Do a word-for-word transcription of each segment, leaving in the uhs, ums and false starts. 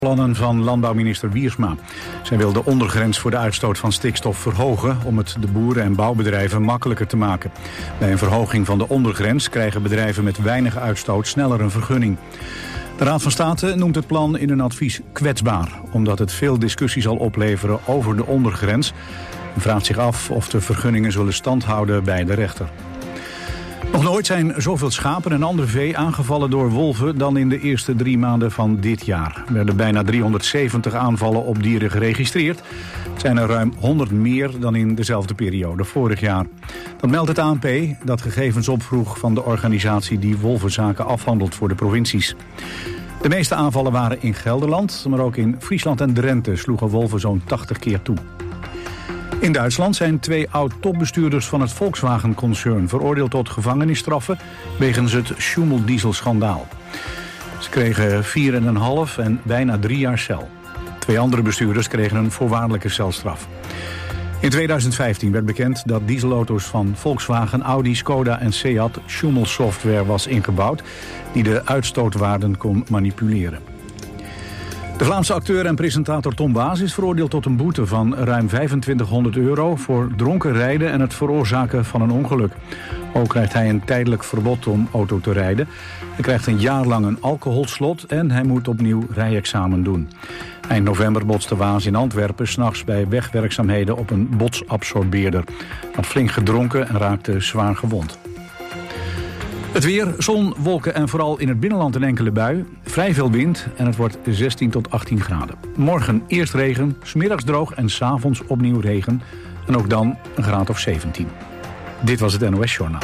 Plannen van landbouwminister Wiersma. Zij wil de ondergrens voor de uitstoot van stikstof verhogen om het de boeren en bouwbedrijven makkelijker te maken. Bij een verhoging van de ondergrens krijgen bedrijven met weinig uitstoot sneller een vergunning. De Raad van State noemt het plan in een advies kwetsbaar, omdat het veel discussie zal opleveren over de ondergrens en vraagt zich af of de vergunningen zullen standhouden bij de rechter. Nog nooit zijn zoveel schapen en ander vee aangevallen door wolven dan in de eerste drie maanden van dit jaar. Er werden bijna driehonderdzeventig aanvallen op dieren geregistreerd. Het zijn er ruim honderd meer dan in dezelfde periode vorig jaar. Dat meldt het A N P, dat gegevens opvroeg van de organisatie die wolvenzaken afhandelt voor de provincies. De meeste aanvallen waren in Gelderland, maar ook in Friesland en Drenthe sloegen wolven zo'n tachtig keer toe. In Duitsland zijn twee oud-topbestuurders van het Volkswagen-concern veroordeeld tot gevangenisstraffen wegens het Schumel-dieselschandaal. Ze kregen vier en een half en bijna drie jaar cel. Twee andere bestuurders kregen een voorwaardelijke celstraf. In tweeduizend vijftien werd bekend dat dieselauto's van Volkswagen, Audi, Skoda en Seat Schumel-software was ingebouwd die de uitstootwaarden kon manipuleren. De Vlaamse acteur en presentator Tom Waas is veroordeeld tot een boete van ruim vijfentwintighonderd euro... voor dronken rijden en het veroorzaken van een ongeluk. Ook krijgt hij een tijdelijk verbod om auto te rijden. Hij krijgt een jaar lang een alcoholslot en hij moet opnieuw rijexamen doen. Eind november botste Waas in Antwerpen 's nachts bij wegwerkzaamheden op een botsabsorbeerder. Hij had flink gedronken en raakte zwaar gewond. Het weer, zon, wolken en vooral in het binnenland een enkele bui. Vrij veel wind en het wordt zestien tot achttien graden. Morgen eerst regen, 's middags droog en 's avonds opnieuw regen. En ook dan een graad of zeventien. Dit was het N O S Journaal.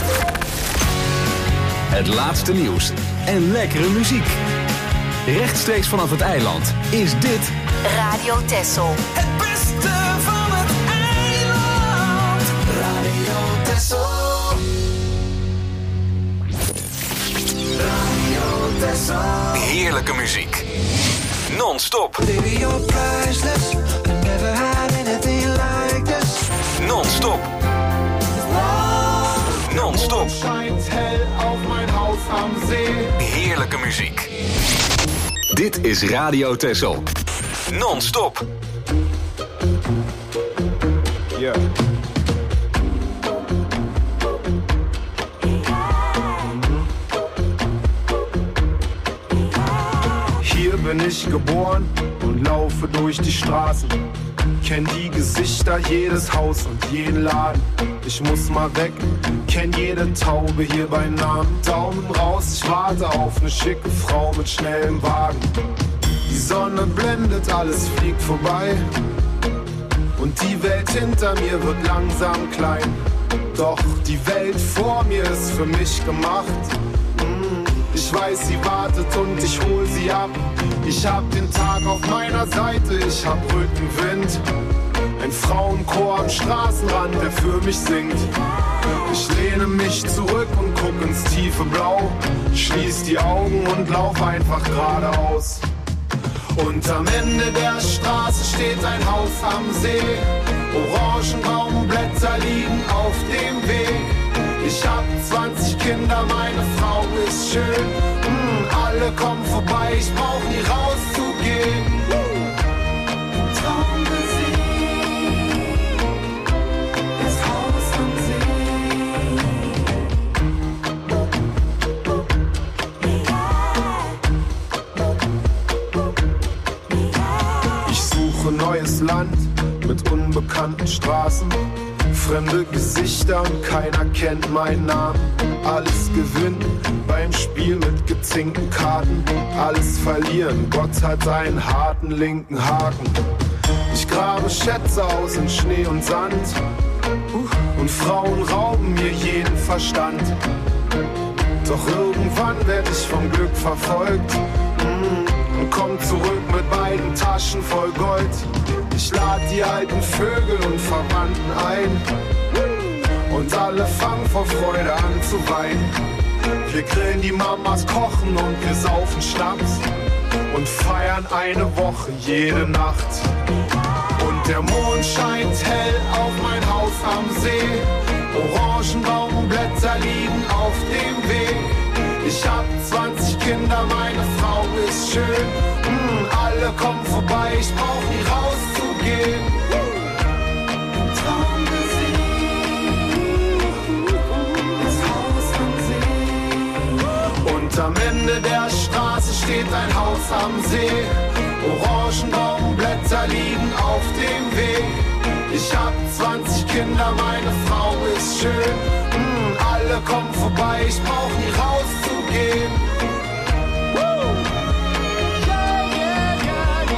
Het laatste nieuws en lekkere muziek. Rechtstreeks vanaf het eiland is dit Radio Texel. Het beste van het eiland. Radio Texel. Heerlijke muziek. Non-stop. Baby, you're priceless. I never had anything like this. Non-stop. Non-stop. Schijnt hel auf mijn huis am zee. Heerlijke muziek. Dit is Radio Texel. Non-stop. Ja. Bin ich geboren und laufe durch die Straßen. Kenn die Gesichter, jedes Haus und jeden Laden. Ich muss mal weg, kenn jede Taube hier bei Namen. Daumen raus, ich warte auf ne schicke Frau mit schnellem Wagen. Die Sonne blendet, alles fliegt vorbei. Und die Welt hinter mir wird langsam klein. Doch die Welt vor mir ist für mich gemacht. Ich weiß, sie wartet und ich hol sie ab. Ich hab den Tag auf meiner Seite, ich hab Rückenwind. Ein Frauenchor am Straßenrand, der für mich singt. Ich lehne mich zurück und guck ins tiefe Blau. Schließ die Augen und lauf einfach geradeaus. Und am Ende der Straße steht ein Haus am See. Orangenbaumblätter liegen auf dem Weg. Ich hab zwanzig Kinder, meine Frau ist schön. Mm, alle kommen vorbei, ich brauch nie rauszugehen. Traummusik, das Haus am See. Ich suche neues Land mit unbekannten Straßen. Fremde Gesichter und keiner kennt meinen Namen. Alles gewinnen beim Spiel mit gezinkten Karten. Alles verlieren, Gott hat einen harten linken Haken. Ich grabe Schätze aus in Schnee und Sand. Und Frauen rauben mir jeden Verstand. Doch irgendwann werd ich vom Glück verfolgt. Und komm zurück mit beiden Taschen voll Gold. Ich lad die alten Vögel und Verwandten ein. Und alle fangen vor Freude an zu weinen. Wir grillen, die Mamas kochen und wir saufen Schnaps. Und feiern eine Woche jede Nacht. Und der Mond scheint hell auf mein Haus am See. Orangenbaumblätter liegen auf dem Weg. Ich hab zwanzig Kinder, meine Frau ist schön. Mm, vorbei, ich brauch nie rauszugehen. Traummusik, das Haus am See. Und am Ende der Straße steht ein Haus am See. Orangenbaumblätter liegen auf dem Weg. Ich hab zwanzig Kinder, meine Frau ist schön. Mm, alle kommen vorbei, ich brauch nie rauszugehen. Woo! Yeah, yeah, yeah,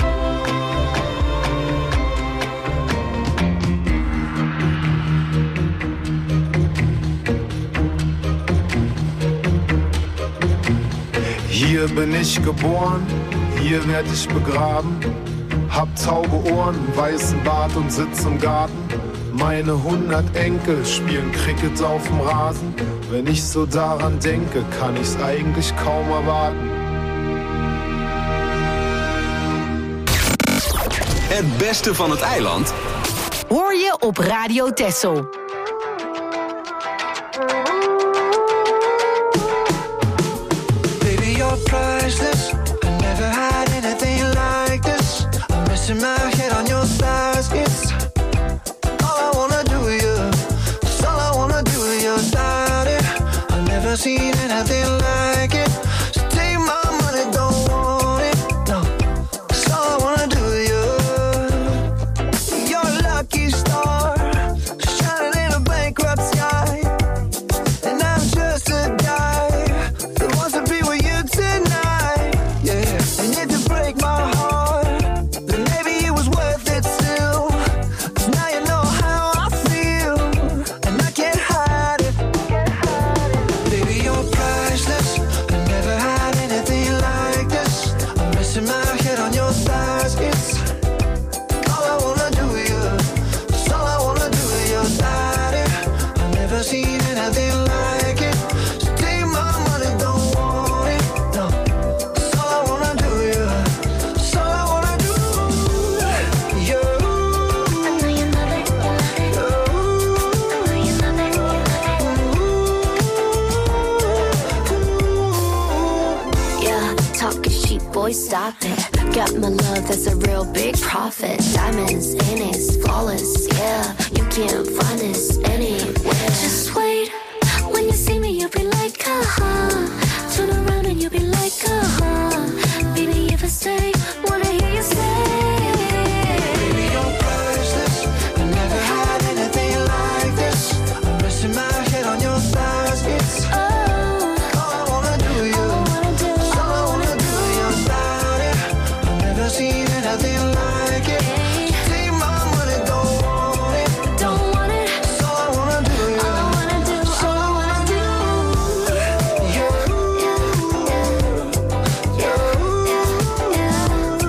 yeah. Hier bin ich geboren, hier werd ich begraben. Hab taube Ohren, weißen Bart und sitz im Garten. Meine hundert Enkel spielen Cricket auf dem Rasen. Wenn ich so daran denke, kann ich's eigentlich kaum erwarten. Het beste van het eiland hoor je op Radio Texel. Baby, you're priceless. I never had anything like this. I'm missing my head on your thighs. It's all I wanna do with you. It's all I wanna do with you, darling. I've never seen anything like it. So take my money, don't want it. No, it's all I wanna do with you. You're a lucky star, shining in a bankrupt sky. And I'm just a guy that wants to be with you tonight. Yeah, and if you break my heart, then maybe it was worth it still. 'Cause now you know how I feel, and I can't hide it. Baby, you're priceless. I never had anything like this. I'm missing my head on your thighs. It's all I wanna do with you. It's all I wanna do with you, daddy. I've never seen anything like it. So take my money, don't want it. No, it's all I wanna do with you. It's all I wanna do. You. I know you love it, you love it. I know you love it, you love it. Yeah, talking cheap, boy, stop it. Got my love, that's a real big profit. Diamonds in it, flawless, yeah. You can't find this anywhere. Just wait, when you see me, you'll be like, uh-huh. Turn around and you'll be like, uh-huh. Baby, if I stay, wanna hear you say. Baby, you're priceless. I never had anything like this. I'm missing my head on your thighs. It's Oh, all I wanna do with you. all I wanna do, It's all I wanna do with you, daddy. I've never seen anything like it. Take my money, don't want it. don't want it. It's all I wanna do with you. All I wanna do, It's all I wanna do. yeah, You. yeah, yeah, yeah.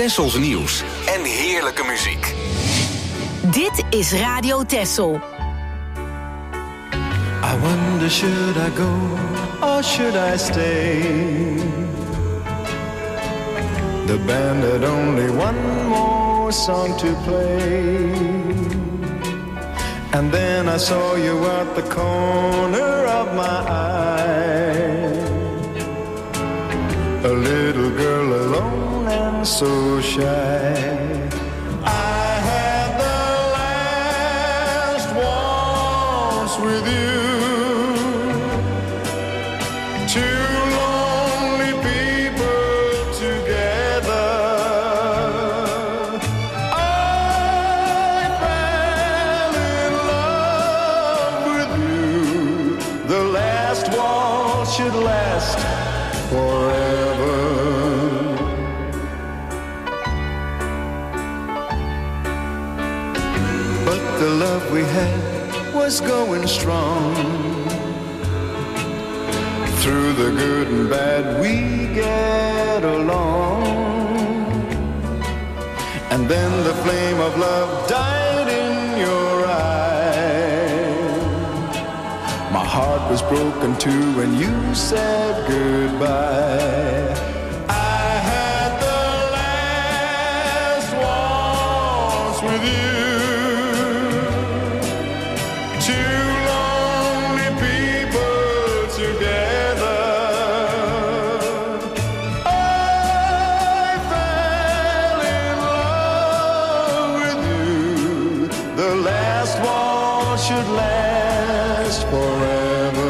Tessels nieuws en heerlijke muziek. Dit is Radio Tessel. I wonder, should I go or should I stay? The band had only one more song to play. And then I saw you at the corner of my eye. A little girl alone and so shy. I had the last waltz with you. Should last forever. But the love we had was going strong. Through the good and bad we get along. And then the flame of love died in your eyes. My heart was broken too when you said goodbye. I had the last waltz with you. Two lonely people together. I fell in love with you. The last waltz should last forever.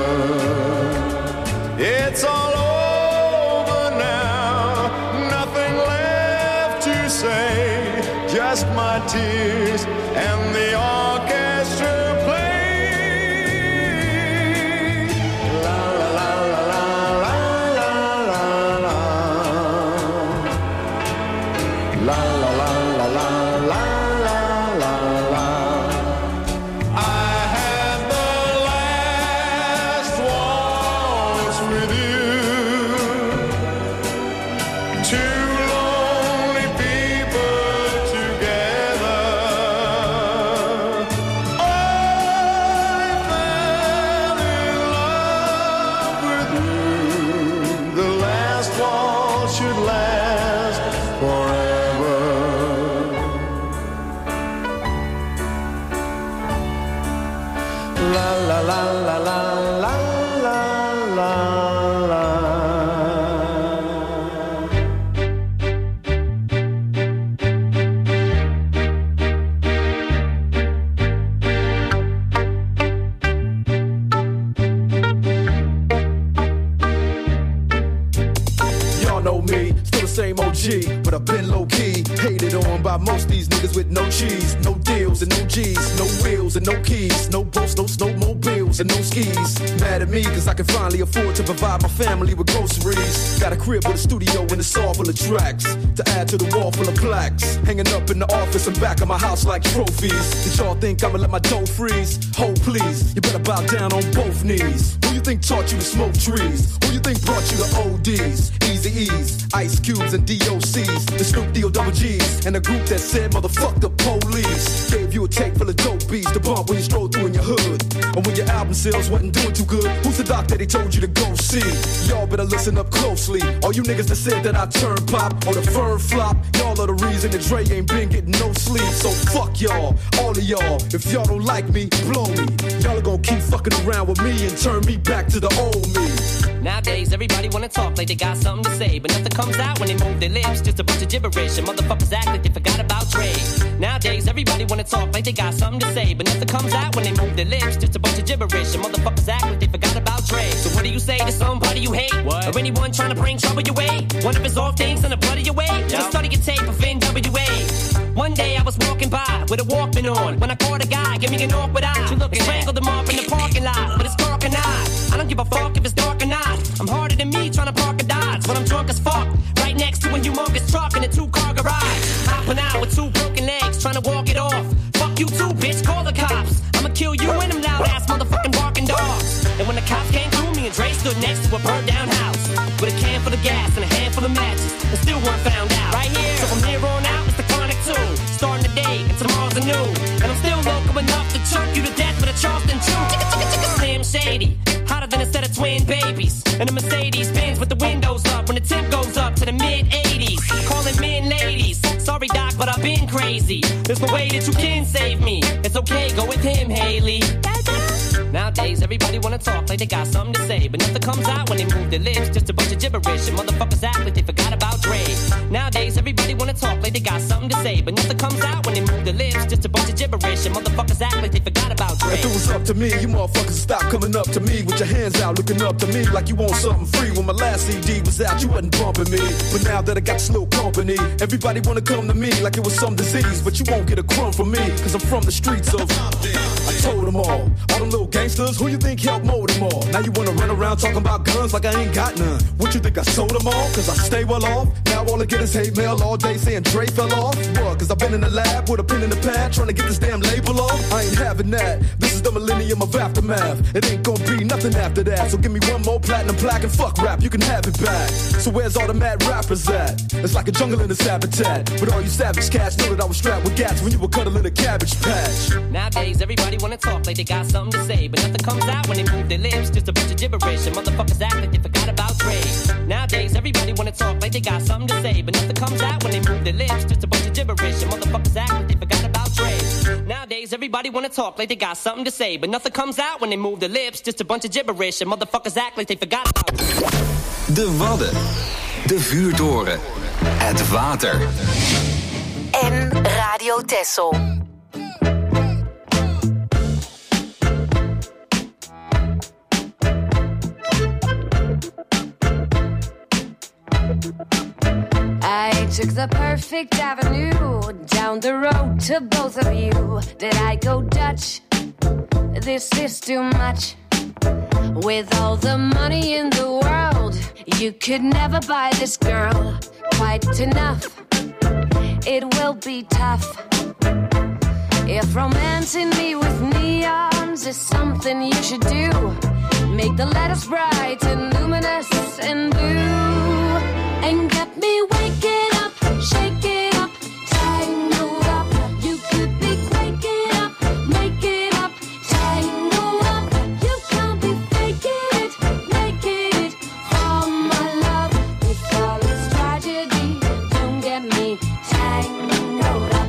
It's all over now, nothing left to say, just my tears and the orchestra play. La la la la la la la la la la la la la la la la. I had the last waltz with you. Two lonely people together. I fell in love with you. The last waltz should last forever. La la la la la la la la la. Y'all know me, still the same O G, but I've been low key, hated on by most these niggas with no cheese, no deals and no G's, no wheels and no keys, no boats, no snowmobiles and no skis. Mad at me cause I can finally afford to provide my family with groceries. Got a crib with a studio and it's all full of tracks to add to the wall full of plaques, hanging up in the office and back of my house like trophies. Did y'all think I'ma let my dough freeze? Hold please, you better bow down on both knees. Who you think taught you to smoke trees? Who you think brought you to O Ds, Easy E's, Ice Cubes and D O C's, the Snoop D O double G's, and a group that said motherfuck the police. Gave you a tape full of dope beats to bump when you stroll through in your hood. And when your album sales wasn't doing too good, who's the doc that he told you to go see? Y'all better listen up closely. All you niggas that said that I turn pop or the firm flop, y'all are the reason that Dre ain't been getting no sleep. So fuck y'all, all of y'all. If y'all don't like me, blow me. Y'all are gonna keep fucking around with me and turn me back to the old me. Nowadays, everybody wanna talk like they got something to say, but nothing comes out when they move their lips. Just a bunch of gibberish, and motherfuckers act like they forgot about Dre. Nowadays, everybody wanna talk like they got something to say, but nothing comes out when they move their lips. Just a bunch of gibberish, and motherfuckers act like they forgot about Dre. So what do you say to somebody you hate? What? Or anyone trying to bring trouble your way? One of his off things in the blood of your way? Yep. Just study your tape of N W A. One day I was walking by with a Walkman on when I caught a guy, give me an awkward eye. You looking strangled him off in the parking lot, but it's dark and I. I don't give a fuck if it's dark or not. I'm harder than me trying to park a Dodge, but I'm drunk as fuck. Right next to a humongous truck in a two-car garage. Hopping out with two broken legs, trying to walk it off. Fuck you too, bitch, call the cops. I'ma kill you and them loud-ass motherfucking barking dogs. And when the cops came through, me and Dre stood next to a burned-down house with a can full of gas and a handful of matches, and still weren't found out. Right here, so from here on Avenue. And I'm still local enough to choke you to death with a Charleston chew. Chicka, chicka, chicka, Slim Shady. Hotter than a set of twin babies. And a Mercedes Benz with the windows up when the temp goes up to the mid eighties. Calling men ladies. Sorry, Doc, but I've been crazy. There's no way that you can save me. It's okay, go with him, Haley. Nowadays, everybody wanna talk like they got something to say, but nothing comes out when they move their lips. Just a bunch of gibberish, and motherfuckers act like they forgot about Dre. Nowadays, everybody wanna talk like they got something to say, but nothing comes out when they move their lips. Just a bunch of gibberish, and motherfuckers act like they forgot about Dre. If it was up to me, you motherfuckers stop coming up to me with your hands out, looking up to me like you want something free. When my last C D was out, you wasn't bumping me, but now that I got slow company, everybody wanna come to me like it was some disease, but you won't get a crumb from me, cause I'm from the streets of. I told them all, all them little gangsters, who you think helped mold them all? Now you wanna run around talking about guns like I ain't got none. What you think I sold them all? Cause I stay well off. Now all I get is hate mail all day saying Dre fell off. What? Cause I've been in the lab with a pen in the pad trying to get this damn label off. I ain't having that. This is the millennium of aftermath. It ain't gonna be nothing after that. So give me one more platinum plaque and fuck rap, you can have it back. So where's all the mad rappers at? It's like a jungle in this habitat. But all you savage cats know that I was strapped with gats when you were cuddling a cabbage patch. Nowadays, everybody wanna talk like they got something to say, but nothing comes out when they move their lips. Just a bunch of gibberish, and motherfuckers act like they forgot about Dre. Nowadays, everybody wanna talk like they got something to say, but nothing comes out when they move their lips. Just a bunch of gibberish, and motherfuckers act like they forgot about Dre. Nowadays, everybody wanna talk like they got something to say, but nothing comes out when they move their lips. Just a bunch of gibberish, and motherfuckers act like they forgot about Dre. De Wadden, de Vuurtoren, het water. En Radio Texel. I took the perfect avenue down the road to both of you. Did I go Dutch? This is too much. With all the money in the world, you could never buy this girl quite enough. It will be tough. If romancing me with neons is something you should do, make the letters bright and luminous and blue, and get me waking up, shaking up, tangled up. You could be waking up, making up, tangled up. You can't be faking it, making it for my love. With all its tragedy, don't get me tangled up.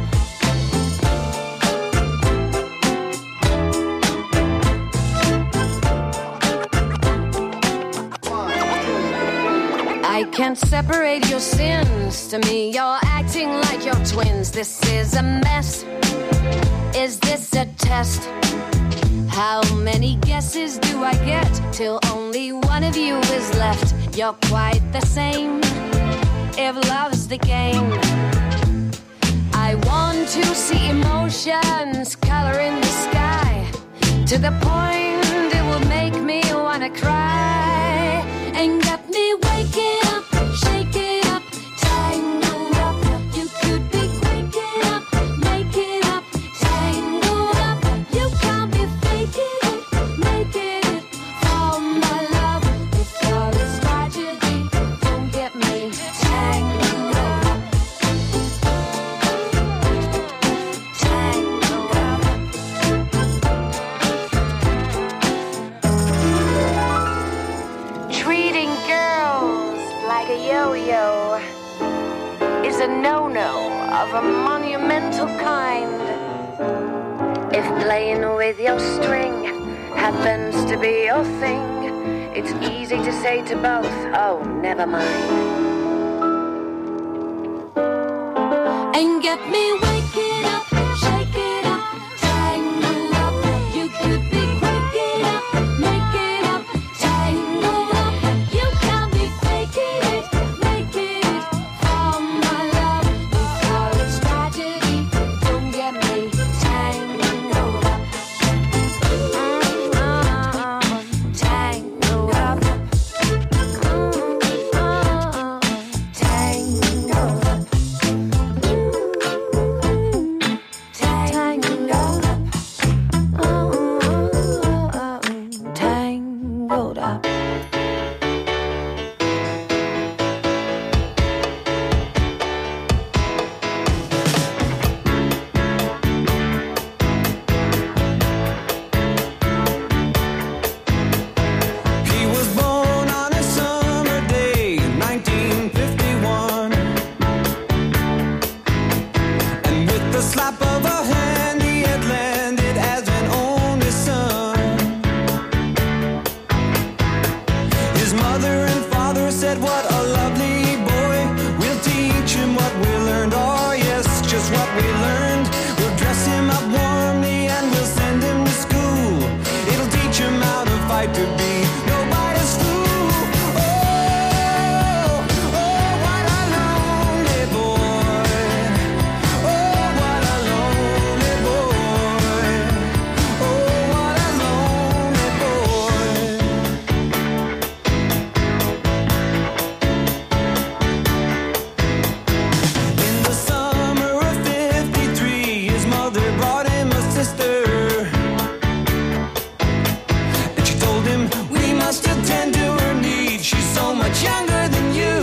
I can't separate your sins. To me, you're acting like you're twins. This is a mess. Is this a test? How many guesses do I get till only one of you is left? You're quite the same if love's the game. I want to see emotions color in the sky to the point it will make me wanna cry and get me waking up, shaking up, tangled up. You could be waking up, making up, tangled up. You can't be faking it, making it for my love. With all this tragedy, don't get me tangled up, tangled up. Treating girls like a yo-yo is a no-no of a monumental kind. If playing with your string happens to be your thing, it's easy to say to both, oh, never mind. And get me waking up, shaking up, tangled up. You could be waking up, making up, tangled up. You can't be faking it, making it for my love. With all its tragedy, don't get me tangled up. Mm-hmm. Tangled up. Mm-hmm. Tangled up. the slap of a hand, he had landed as an only son. His mother and father said, what a lovely boy. We'll teach him what we learned. Oh yes, just what we learned. We'll dress him up warmly and we'll send him to school. It'll teach him how to fight to be nobody's fool. Oh, oh, what a lonely boy. Oh, what a lonely boy. Oh, what a lonely boy. In the summer of fifty-three, his mother brought him a sister. And she told him, we must attend to her needs. She's so much younger than you.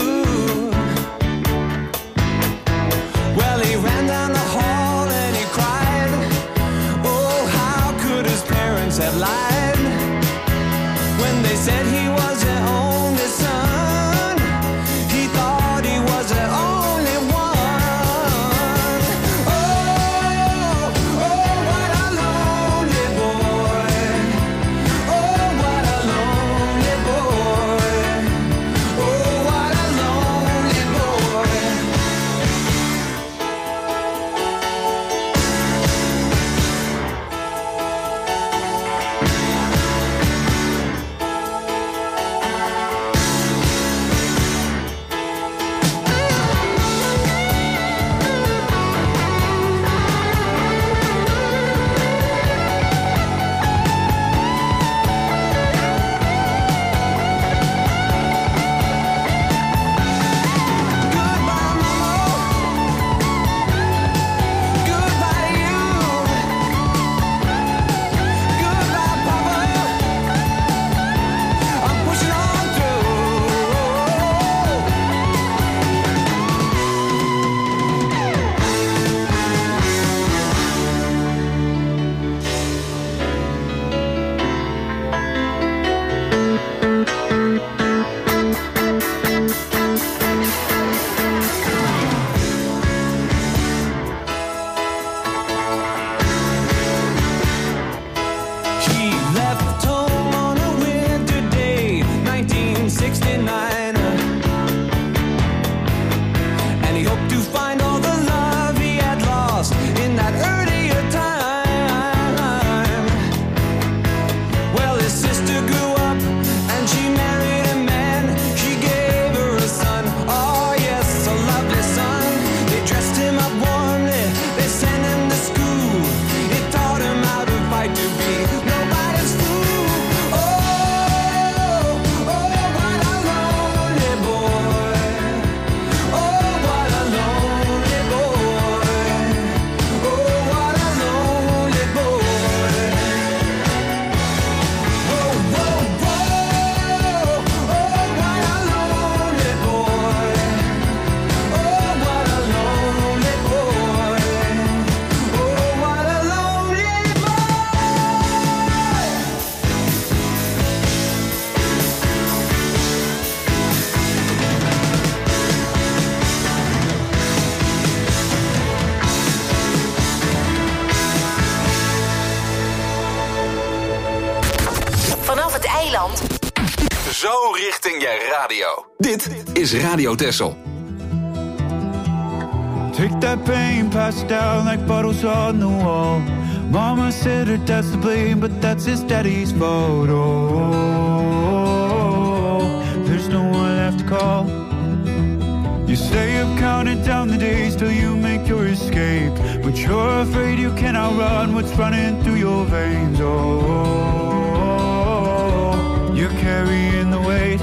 Well, he ran down the hall and he cried. Oh, how could his parents have lied when they said he was their only son? He thought he was their only one. Oh, oh, what a lonely boy. Oh, what a lonely boy. Oh, what a lonely boy. Goodbye, Mama. Goodbye to you. Goodbye, Papa. I'm pushing on through. He left home on a winter day, nineteen sixty-nine. And he hoped to find all the love he had lost in that earlier time. Well, his sister grew up and she married a man. She gave her a son, oh yes, a lovely son. They dressed him up warmly, they sent him to school. It taught him how to fight to be nobody's fool. Oh, oh, what a lonely boy. Oh, what a lonely boy. Oh, what a lonely boy. Whoa, whoa, whoa. Oh, what a lonely boy. Oh, what a lonely boy. Oh, what a lonely boy. Vanaf het eiland. Zo richting je radio. Dit is Radio Texel. Take that pain, pass it down like bottles on the wall. Mama said her dad's to blame, but that's his daddy's fault. Oh, there's no one left to call. You stay up counting down the days till you make your escape, but you're afraid you cannot run what's running through your veins. Oh, you're carrying the weight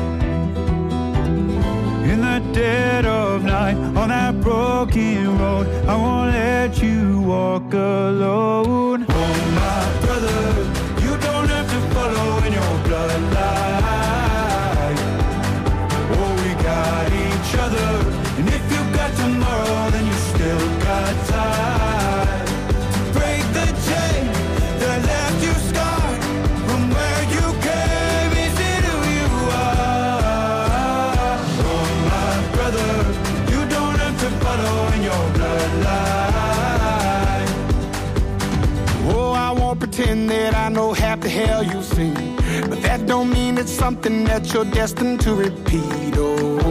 in the dead of night on that broken road. I won't let you walk alone. Oh, my brother, you don't have to follow in your bloodline. Oh, we got each other, and if you got tomorrow, then you still got time to break the chain that left you scarred from where you came. Is it who you are? Oh, my brother, you don't have to follow in your bloodline. admitting that I know half the hell you've seen, but that don't mean it's something that you're destined to repeat. Oh,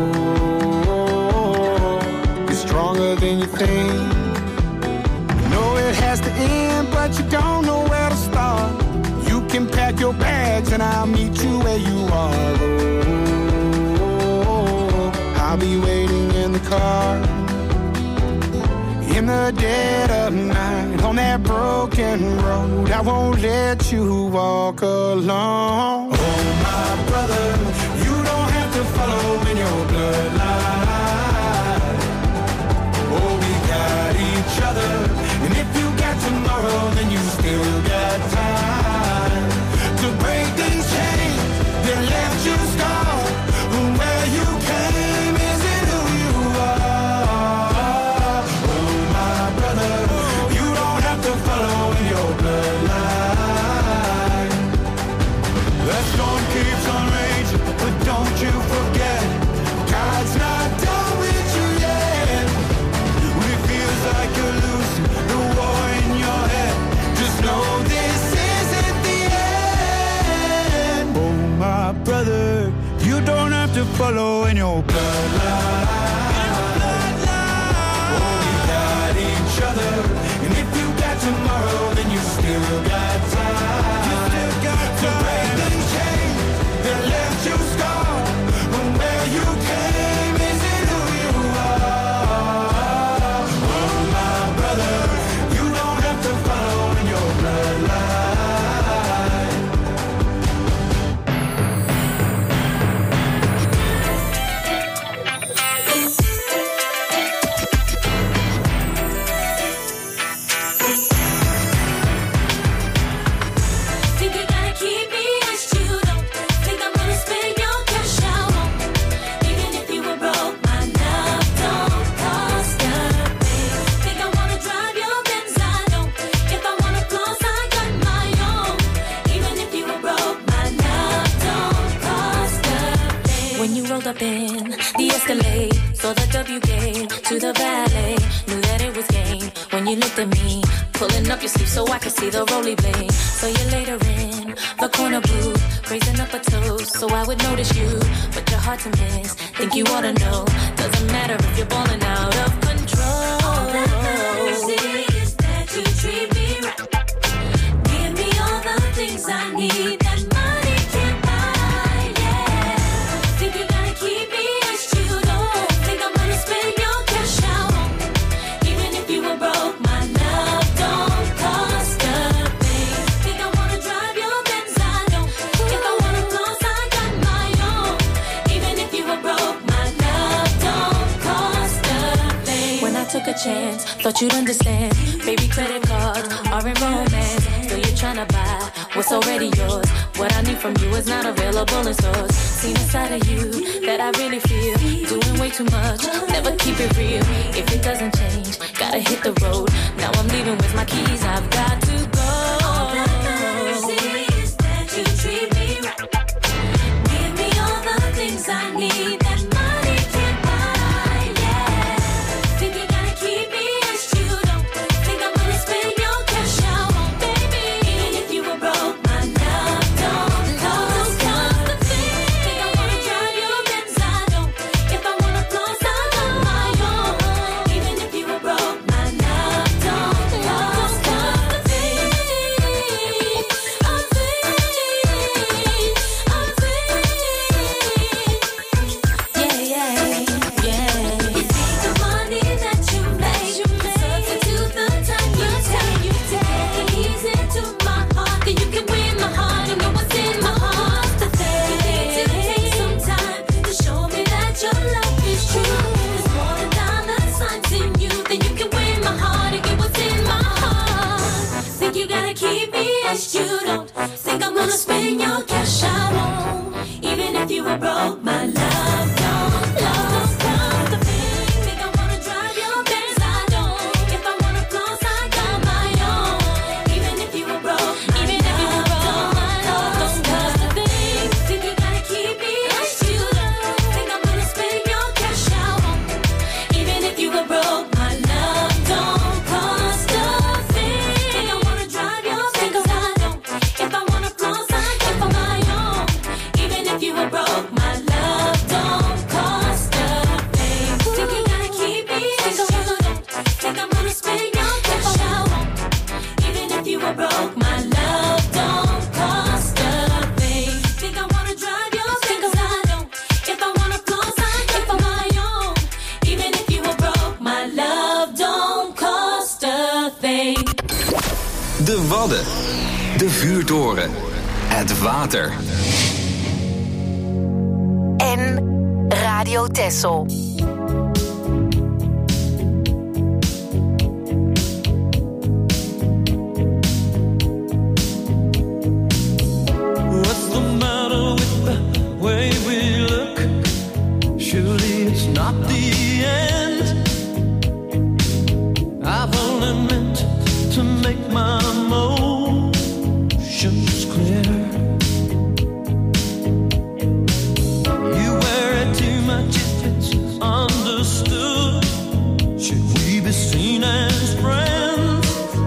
it's stronger than you think. You know it has to end, but you don't know where to start. You can pack your bags and I'll meet you where you are. Oh, I'll be waiting in the car in the dead of night on that broken road. I won't let you walk alone. Oh, my brother, you don't have to follow in your bloodline. Oh, we got each other, and if you got tomorrow, then you still got time to break these chains that left you scarred. Where you came isn't who you are. Oh, my brother, you don't have to follow in your bloodline. The storm keeps on raging, but don't you forget, God's not done with you yet. When it feels like you're losing the war in your head, just know this isn't the end. Oh, my brother, you don't have to follow in your bloodline. Oh, we got each other, and if you got tomorrow, then you still got time. You still got to break the chains that left you scarred. From where you came isn't who you are. Oh, my brother, you don't have to follow in your bloodline. Think you gotta keep me as you don't think I'm gonna spend your cash out on. Even if you were broke, my love don't cost a thing. Think I wanna drive your Benz, I don't. If I wanna floss, I got my own. Even if you were broke, my love don't cost a thing. When you rolled up in the Escalade, saw the W gate to the valet, knew that it was game. When you looked at me, pulling up your sleeve so I could see the rolly blade. So you later in the corner booth, raising up a toast so I would notice you, but you're hard to miss. Think you ought to know, doesn't matter if you're balling out of control. All that matters is that you treat me right. Give me all the things I need that money can't buy. Yeah, think you gotta keep me as you don't think I'm gonna spend your cash out on. Even if you were broke, my love don't cost a thing. Think I wanna drive your Benz, I don't. If I wanna floss, I got my own. Even if you were broke, my love don't cost a thing. When I took a chance, thought you'd understand. Baby, credit cards are in romance. Still you're trying to buy what's already yours. What I need from you is not available in stores. Seen a side of you that I really feel. Doing way too much, never keep it real. If it doesn't change, gotta hit the road. Now I'm leaving with my keys, I've got to go. All that matters is that you treat me right. Give me all the things I need that money can't buy. Yeah, think you gotta keep me as you don't think I'm gonna spend your cash out on. Baby, even if you were broke, my love don't cost a thing. Think I wanna drive your Benz, I don't. If I wanna floss, I got my own. Even if you were broke, my love don't cost a thing. A thing, a thing. Yeah, yeah, yeah. You think the money that you make substitute the time you take. You take it easy to my heart, then you can win my heart. You know what's in my heart. The thing you need to take some time to show me that your love is true. There's more than dollar signs in you, then you can win my heart and get what's in my heart. Think you gotta keep me as you don't think I'm gonna spend your cash I won't. Even if you were broke, my love don't love cost a thing. Think I wanna drive your Benz, I don't. If I wanna floss, I got my own. Even if you were broke, even if you were broke, my love don't cost a thing. Think you gotta keep me as you don't think I'm gonna spend your cash I won't. Even if you were broke, my love don't cost a thing. Think I wanna drive your Benz, I don't. De Wadden. De vuurtoren. Het water. En Radio Texel. What's the matter with the way we look? Surely it's not the end. I've only meant to make my emotions clear. You wear it too much if it's understood. Should we be seen as friends?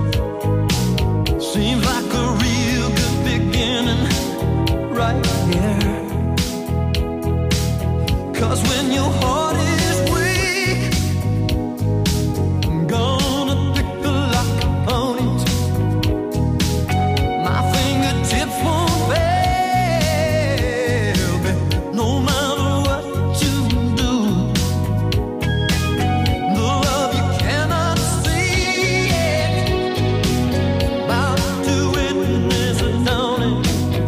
Seems like a real good beginning right here. 'Cause when your heart is weak, I'm gonna pick the lock on it. My fingertips won't fail me, no matter what you do. The love you cannot see it, about to witness it down it.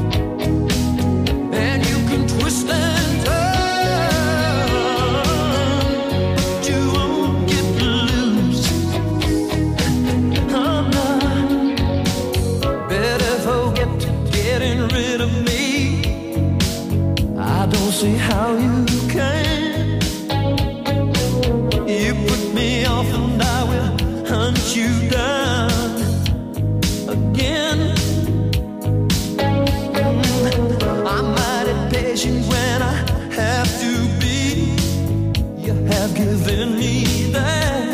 And you can twist and turn, but you won't get loose. I'm not better forget getting rid of me. I don't see how you can. You put me off and I will hunt you down again. I'm mighty patient when I have to be. You have given me that.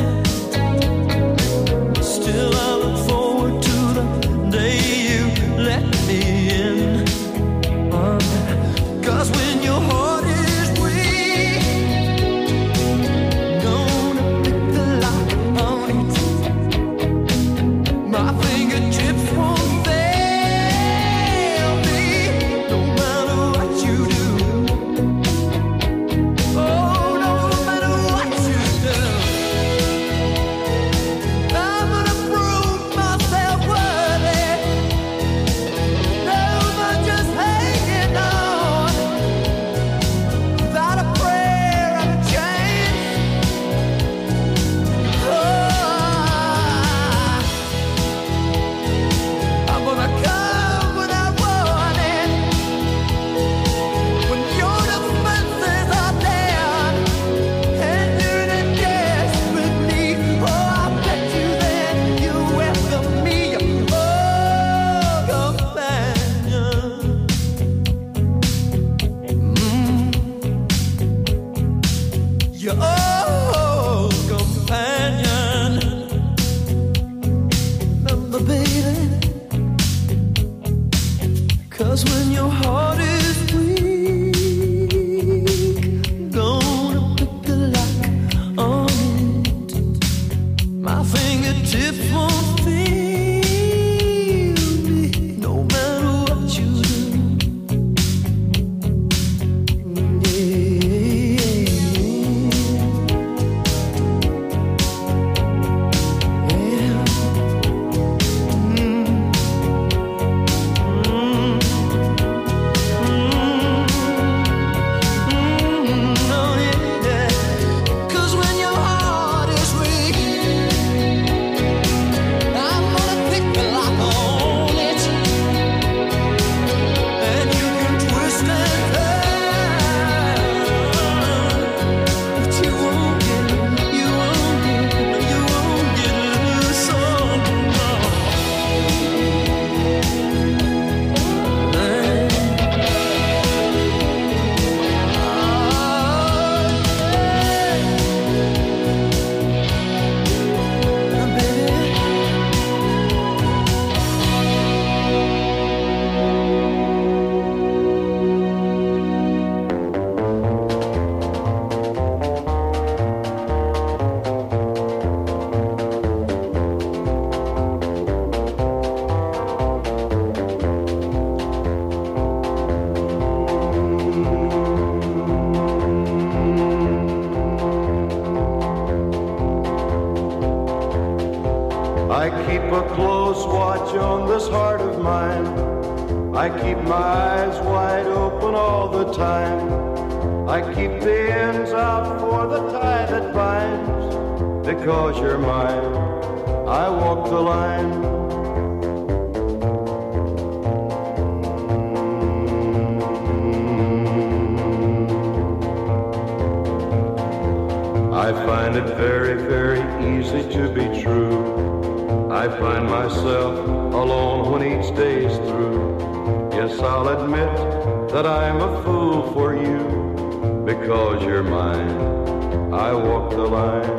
Still I look forward to the day you let me in. Um, 'Cause when your heart is weak, gonna pick the lock on it. I keep a close watch on this heart of mine. I keep my eyes wide open all the time. I keep the ends out for the tie that binds. Because you're mine, I walk the line. I find it very, very easy to be true. I find myself alone when each day's through. Yes, I'll admit that I'm a fool for you. Because you're mine, I walk the line.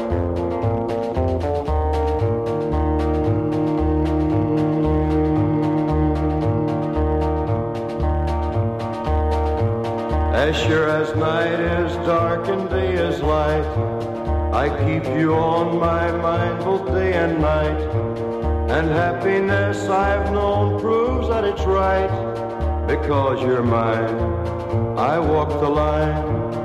As sure as night is dark and day is light, I keep you on my mind both day and night. And happiness I've known proves that it's right. Because you're mine, I walk the line.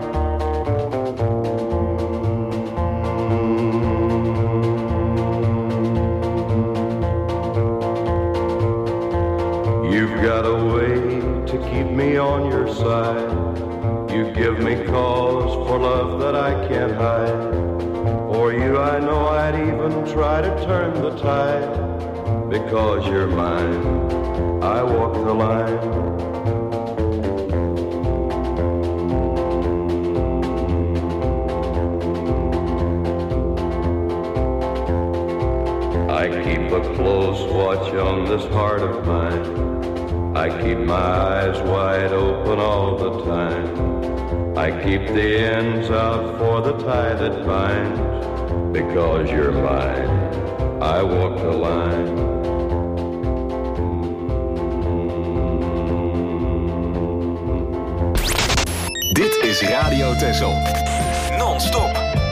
You've got a way to keep me on your side. You give me cause for love that I can't hide. For you I know I'd even try to turn the tide. Because you're mine, I walk the line. I keep a close watch on this heart of mine. I keep my eyes wide open all the time. I keep the ends out for the tie that binds. Because you're mine, I walk the line. Dit is Radio Texel. Non-stop.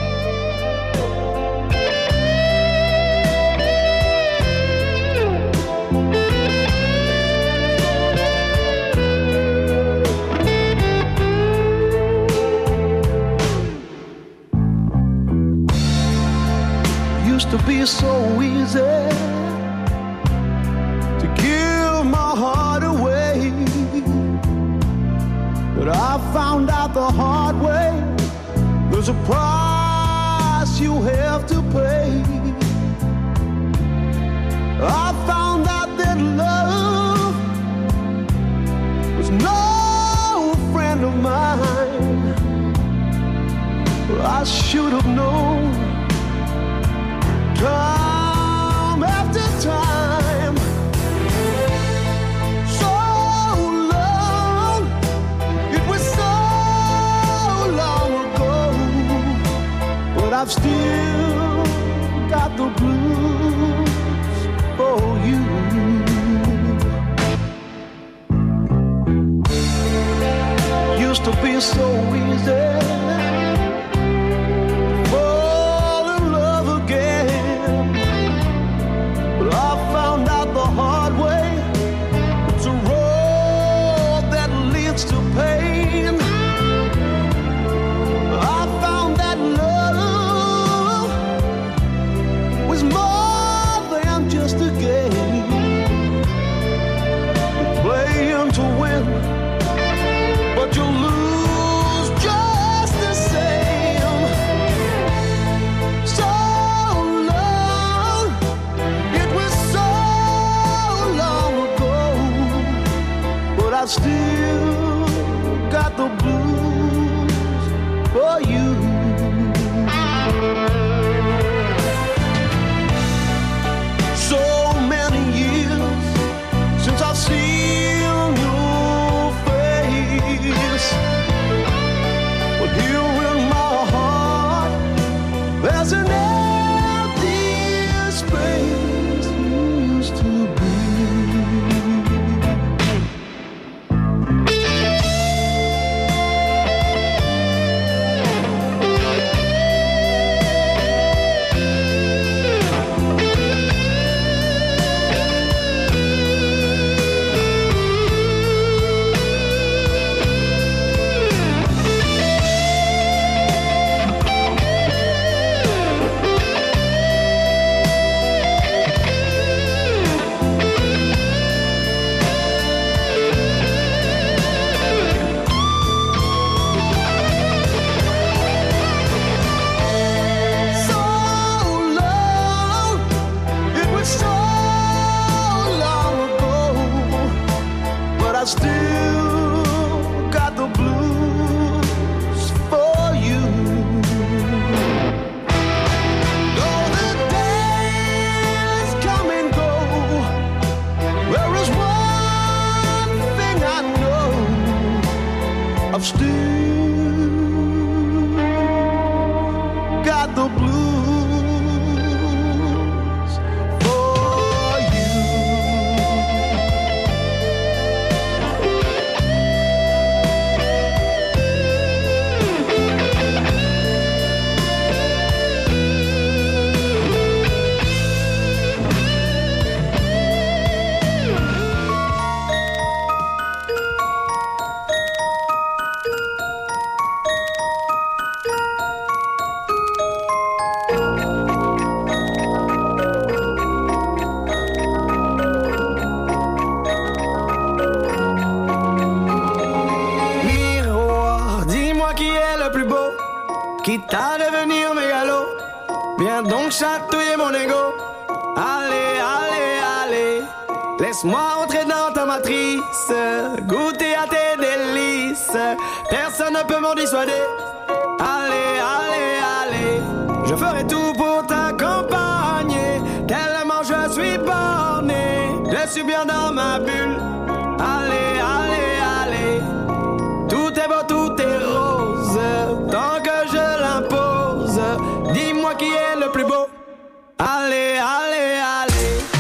To be so easy to give my heart away, but I found out the hard way. There's a price you have to pay. I found out that love was no friend of mine. I should have known. Time after time, so long, it was so long ago, but I've still got the blues for you. Used to be so easy. I still got the blues for you. So many years since I've seen your face, but here in my heart there's an empty space you used to be. I've still got the blues for you. Quitte à devenir mégalo, viens donc chatouiller mon ego. Allez, allez, allez, laisse-moi entrer dans ta matrice, goûter à tes délices, personne ne peut m'en dissuader. Allez, allez, allez, je ferai tout pour t'accompagner, tellement je suis borné, je suis bien dans ma bulle. Allez, allez, allez, tout est beau, tout est rose, tant que je l'impose. Dis-moi qui est le plus beau. Allez, allez, allez.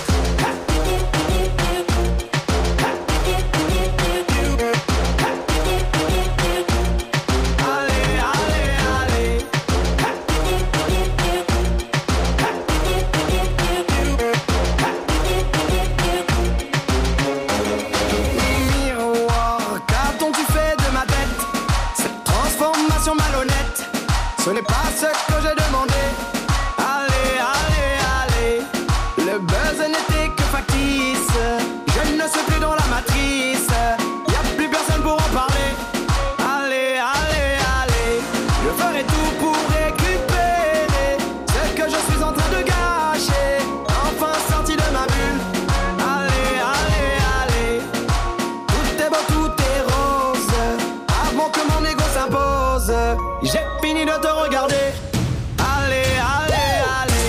Ce n'est pas ce que j'ai demandé. Allez, allez, allez. Le buzz n'était que factice. Je ne suis plus dans la matrice. Y'a plus personne pour en parler. Allez, allez, allez. Je ferai tout pour récupérer ce que je suis en train de gâcher. Enfin sorti de ma bulle. Allez, allez, allez. Tout est beau, tout est rose. Avant que mon ego s'impose, j'ai fini de te regarder. Allez, allez, allez.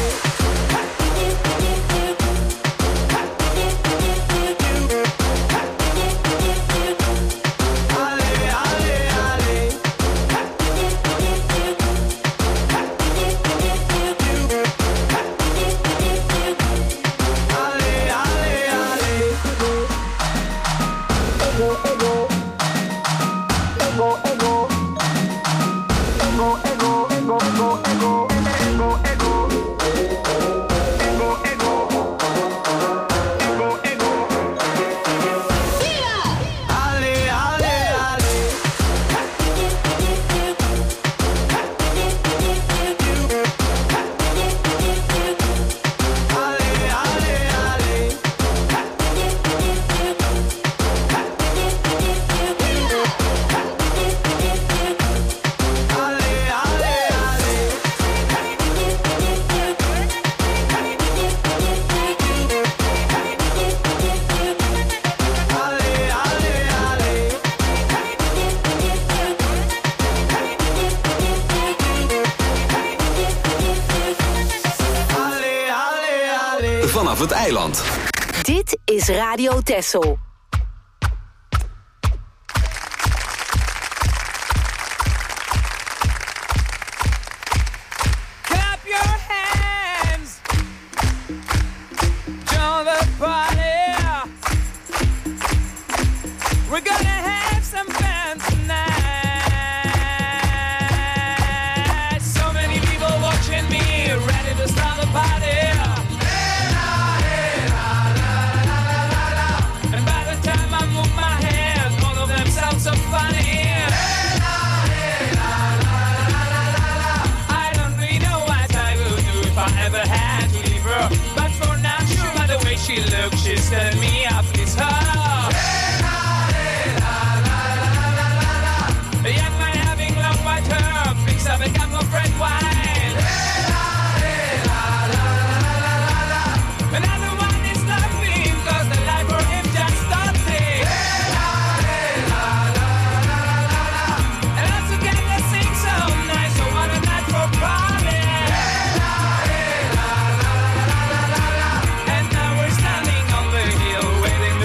Allez, allez, allez. Allez, allez, allez. Ego, ego. Ego, ego. Ego, ego, ego, ego, ego, ego, ego, ego, ego, ego, ego. Allez, allez, allez. Allez, allez, allez. Vanaf het eiland. Dit is Radio Texel. Clap your hands, join the party. We're gonna have some fun tonight. So many people watching me, ready to start the party. And by the time I move my hands, all of them sound so funny. I don't really know what I will do if I ever had to leave her. But for now, sure by the way she looks, she's telling me I please her. A young man having long white hair picks up a cup of red wine. Another one is laughing cause the life for him just started. And all together sing so nice, so what a night for party. And now we're standing on the hill waiting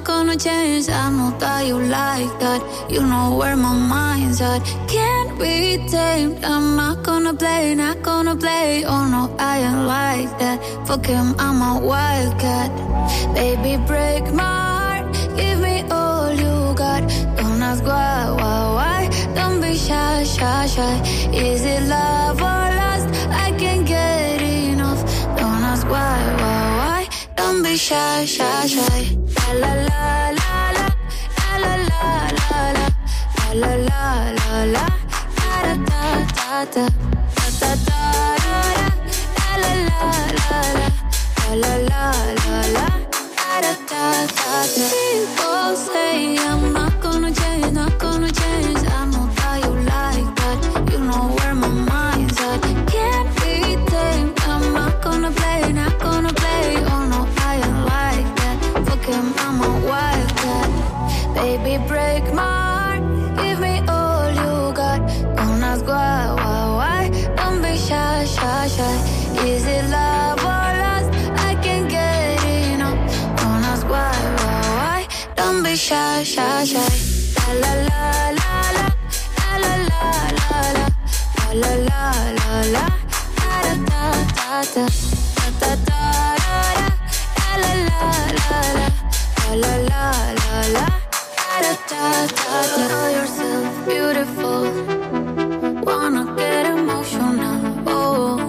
gonna change. I know that you like that. You know where my mind's at. Can't be tamed. I'm not gonna play, not gonna play. Oh no, I ain't like that. Fuck him, I'm a wildcat. Baby, break my heart. Give me all you got. Don't ask why, why, why. Don't be shy, shy, shy. Is it love or lust? I can't get enough. Don't ask why, why, why. Don't be shy, shy, shy. La la la la la, la la la la, la la la la la, da da da da, da da da da, la la la la, la la la la, da da da da. People say I'm not gonna change, not gonna change. I know that you like that. You know where my mind's at. Can't be tamed. I'm not gonna play, not gonna play. Oh no, I ain't like that. Fuck him, I'm a wildcat. Baby, break my heart. Give me all you got. Don't ask why, why, why. Don't be shy, shy, shy. Is it love or lust? I can't get enough. Don't ask why, why, why. Don't be shy, shy, shy. La la la la la, la la la la la, la la la la, da da da da, da da da da, la la la la, la la la la, da da da da. Know yourself beautiful. Wanna get emotional. Oh,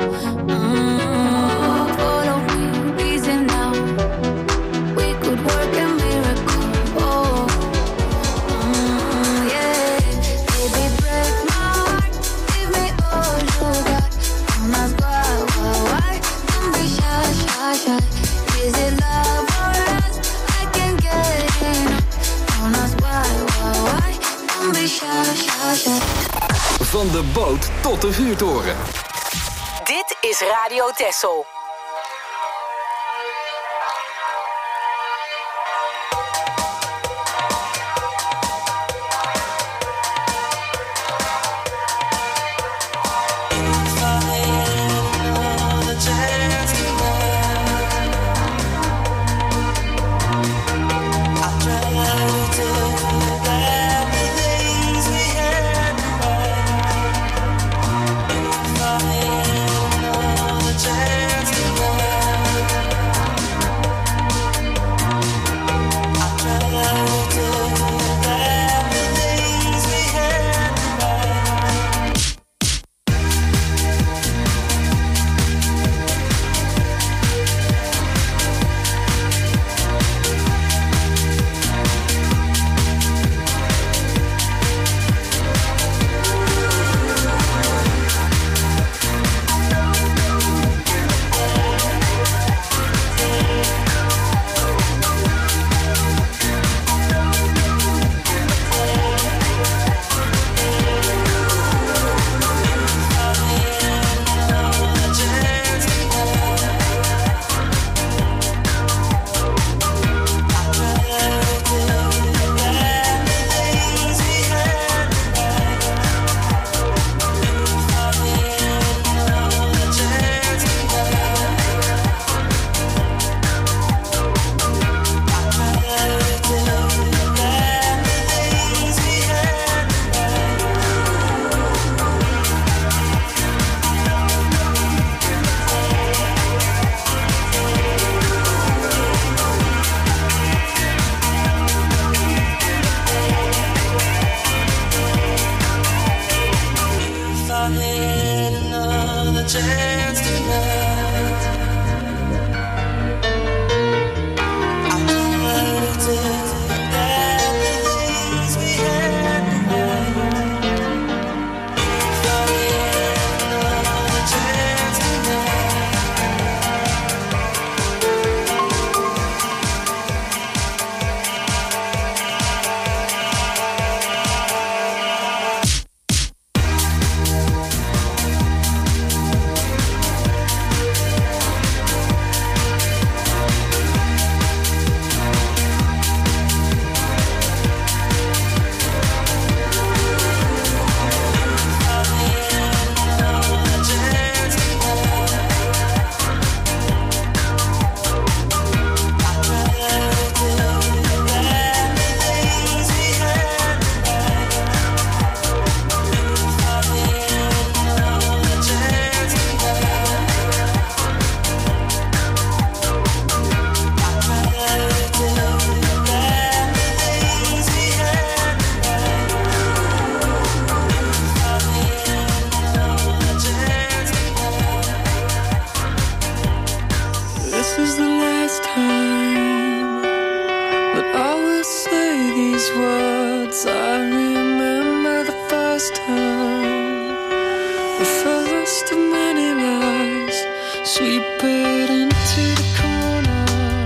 mm, follow me, reason now. We could work a miracle. Oh, mm, yeah. Baby, break my heart. Give me all you got. Don't ask why, why, why. Don't be shy, shy, shy. Is it love or lust? I can't get enough. Don't ask why, why, why. Don't be shy, shy, shy. Van de boot tot de vuurtoren. Dit is Radio Texel. last time, the first of many lies. Sweep it into the corner,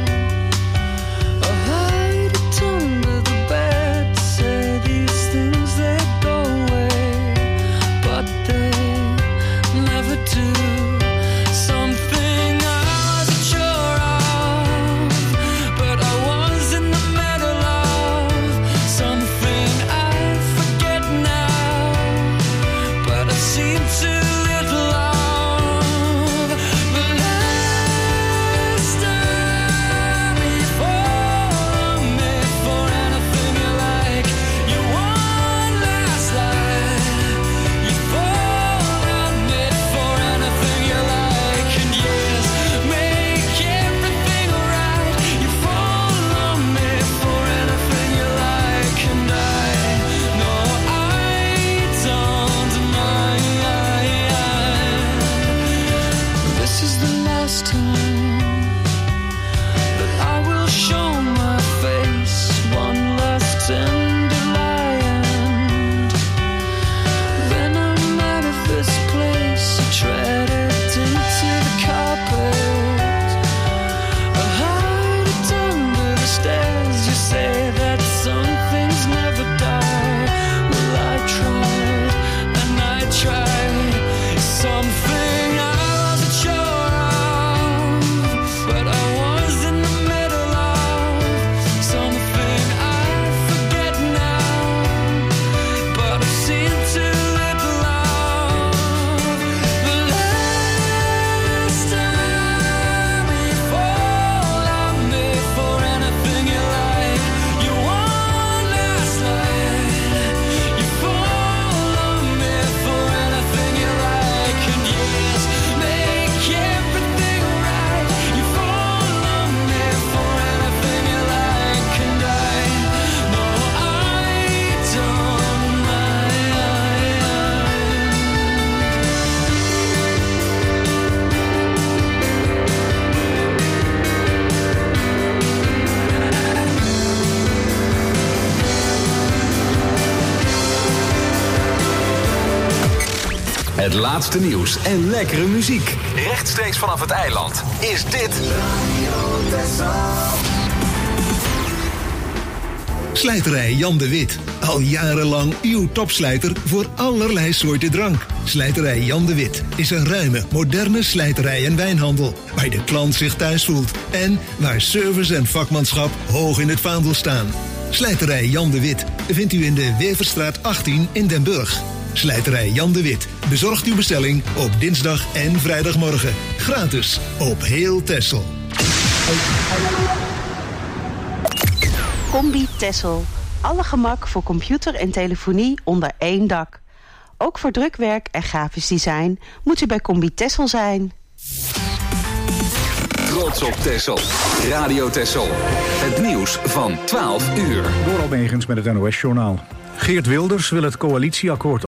or hide it under the bed. Say these things, they go away, but they never do. Something I wasn't sure of, but I was in the middle of. Something I forget now, but I seem to little of. The last time you fall on me for anything you like, you won last night. You fall on me for anything you like, and yes, make everything alright. You fall on me for anything you like, and I know I don't deny. This is the last time that I will show my face. One last tender lie, and then I'm out of this place. I tread it into the carpet, I hide it under the stairs. You say that some things never die. Well, I tried and I tried. Something I wasn't sure of, but I was in the middle of. Something I forget now, but I've seen too little of. The last time you fall on me for anything you like, you won last night. You fall on me for anything you like, and yes, make everything right. You fall on me for anything you like, and I know I don't mind. Het laatste nieuws en lekkere muziek. Rechtstreeks vanaf het eiland is dit Slijterij Jan de Wit. Al jarenlang uw topslijter voor allerlei soorten drank. Slijterij Jan de Wit is een ruime, moderne slijterij en wijnhandel, waar de klant zich thuis voelt en waar service en vakmanschap hoog in het vaandel staan. Slijterij Jan de Wit vindt u in de Weverstraat achttien in Den Burg. Slijterij Jan de Wit bezorgt uw bestelling op dinsdag en vrijdagmorgen. Gratis op heel Texel. Combi Texel. Alle gemak voor computer en telefonie onder één dak. Ook voor drukwerk en grafisch design moet u bij Combi Texel zijn. Trots op Texel. Radio Texel. Het nieuws van twaalf uur. Door Almegens met het N O S-journaal. Geert Wilders wil het coalitieakkoord